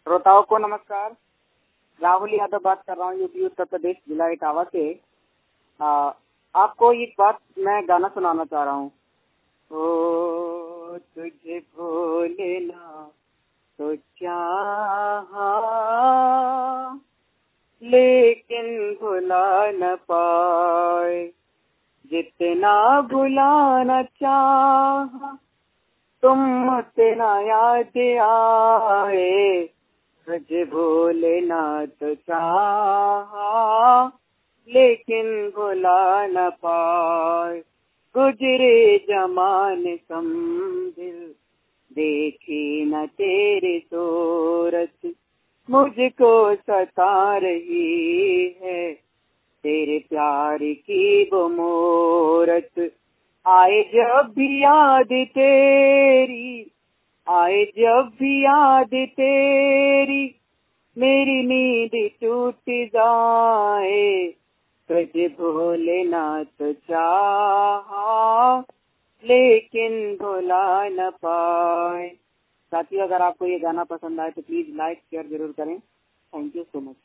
श्रोताओं को नमस्कार। राहुल यादव बात कर रहा हूँ, यूपी उत्तर प्रदेश जिला इटावा से। आपको एक बात मैं गाना सुनाना चाह रहा हूँ। ओ तुझे भूलना तो चाहा, लेकिन भुला न पाए, जितना भुलाना चाहा तुम उतना याद आए। तुझे भूलना तो चाहा, लेकिन भुला न पाए। गुजरे जमाने समझिल, देखी न तेरी सूरत, मुझको सता रही है तेरे प्यार की वो मूरत। आए जब भी याद तेरी, आए जब भी याद तेरी, मेरी नींद टूट जाए। तुझे भूलना तो चाहा, लेकिन भुला न पाए। साथियों, अगर आपको ये गाना पसंद आए तो प्लीज लाइक शेयर जरूर करें। Thank you so much.